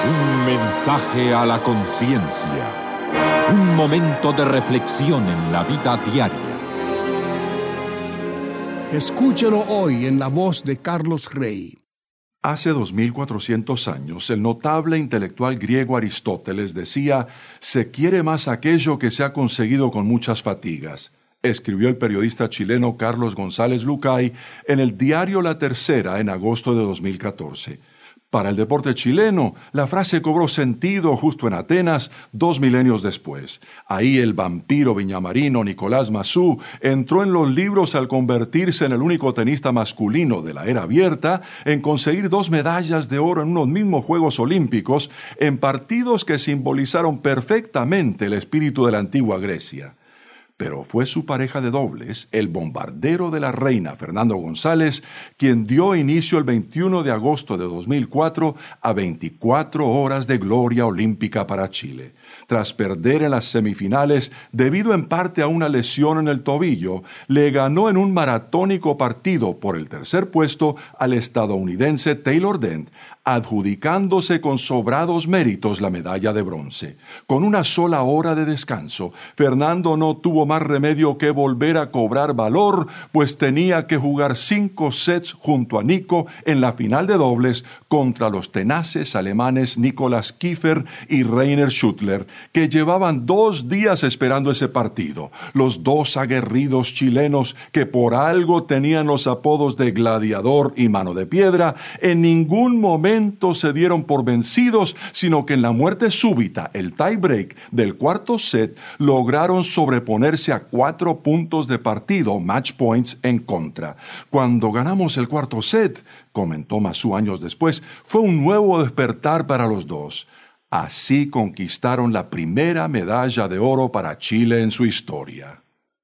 Un mensaje a la conciencia. Un momento de reflexión en la vida diaria. Escúchelo hoy en la voz de Carlos Rey. Hace 2400 años, el notable intelectual griego Aristóteles decía: «Se quiere más aquello que se ha conseguido con muchas fatigas», escribió el periodista chileno Carlos González Lucay en el diario La Tercera en agosto de 2014. Para el deporte chileno, la frase cobró sentido justo en Atenas 2 milenios después. Ahí el vampiro viñamarino Nicolás Massú entró en los libros al convertirse en el único tenista masculino de la era abierta en conseguir 2 medallas de oro en unos mismos Juegos Olímpicos en partidos que simbolizaron perfectamente el espíritu de la antigua Grecia. Pero fue su pareja de dobles, el bombardero de la reina, Fernando González, quien dio inicio el 21 de agosto de 2004 a 24 horas de gloria olímpica para Chile. Tras perder en las semifinales, debido en parte a una lesión en el tobillo, le ganó en un maratónico partido por el tercer puesto al estadounidense Taylor Dent, adjudicándose con sobrados méritos la medalla de bronce. Con una sola hora de descanso, Fernando no tuvo más remedio que volver a cobrar valor, pues tenía que jugar 5 sets junto a Nico en la final de dobles contra los tenaces alemanes Nicolas Kiefer y Rainer Schüttler, que llevaban 2 días esperando ese partido. Los 2 aguerridos chilenos, que por algo tenían los apodos de Gladiador y Mano de Piedra, en ningún momento se dieron por vencidos, sino que en la muerte súbita, el tie-break del cuarto set, lograron sobreponerse a 4 puntos de partido, match points, en contra. Cuando ganamos el cuarto set, comentó Massú años después, fue un nuevo despertar para los dos. Así conquistaron la primera medalla de oro para Chile en su historia.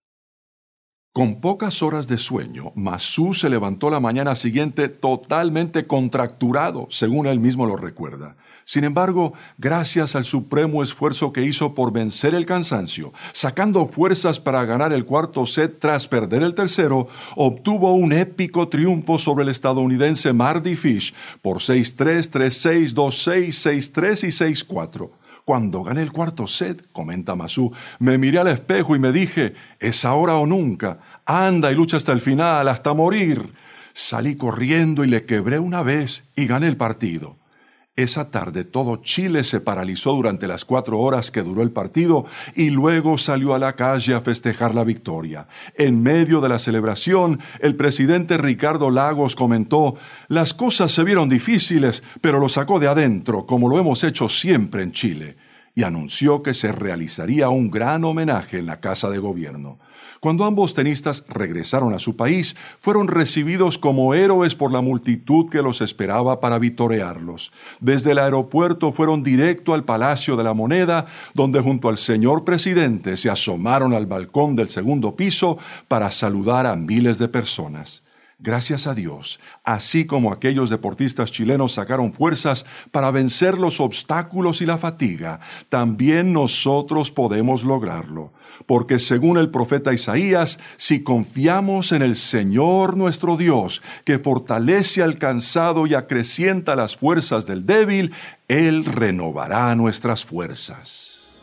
Con pocas horas de sueño, Massú se levantó la mañana siguiente totalmente contracturado, según él mismo lo recuerda. Sin embargo, gracias al supremo esfuerzo que hizo por vencer el cansancio, sacando fuerzas para ganar el cuarto set tras perder el tercero, obtuvo un épico triunfo sobre el estadounidense Mardy Fish por 6-3, 3-6, 2-6, 6-3 y 6-4. Cuando gané el cuarto set, comenta Massú, me miré al espejo y me dije, es ahora o nunca, anda y lucha hasta el final, hasta morir. Salí corriendo y le quebré una vez y gané el partido. Esa tarde todo Chile se paralizó durante las 4 horas que duró el partido y luego salió a la calle a festejar la victoria. En medio de la celebración, el presidente Ricardo Lagos comentó, las cosas se vieron difíciles, pero lo sacó de adentro, como lo hemos hecho siempre en Chile, y anunció que se realizaría un gran homenaje en la Casa de Gobierno. Cuando ambos tenistas regresaron a su país, fueron recibidos como héroes por la multitud que los esperaba para vitorearlos. Desde el aeropuerto fueron directo al Palacio de la Moneda, donde junto al señor presidente se asomaron al balcón del segundo piso para saludar a miles de personas. Gracias a Dios, así como aquellos deportistas chilenos sacaron fuerzas para vencer los obstáculos y la fatiga, también nosotros podemos lograrlo. Porque según el profeta Isaías, si confiamos en el Señor nuestro Dios, que fortalece al cansado y acrecienta las fuerzas del débil, Él renovará nuestras fuerzas.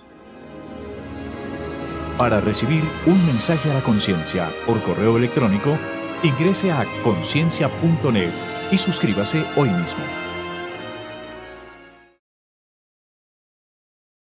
Para recibir un mensaje a la conciencia por correo electrónico, ingrese a conciencia.net y suscríbase hoy mismo.